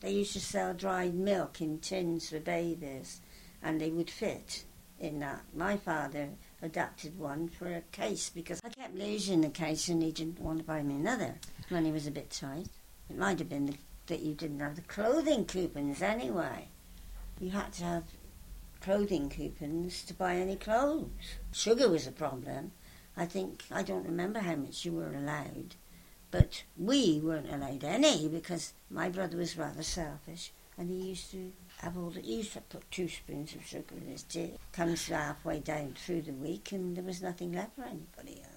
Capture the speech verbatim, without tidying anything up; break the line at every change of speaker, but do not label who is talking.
They used to sell dried milk in tins for babies, and they would fit in that. My father adapted one for a case because I kept losing the case and he didn't want to buy me another. Money was a bit tight. It might have been the, that you didn't have the clothing coupons anyway. You had to have clothing coupons to buy any clothes. Sugar was a problem. I think, I don't remember how much you were allowed, but we weren't allowed any because my brother was rather selfish and he used to have all the, he used to put two spoons of sugar in his tea. Comes halfway down through the week and there was nothing left for anybody else.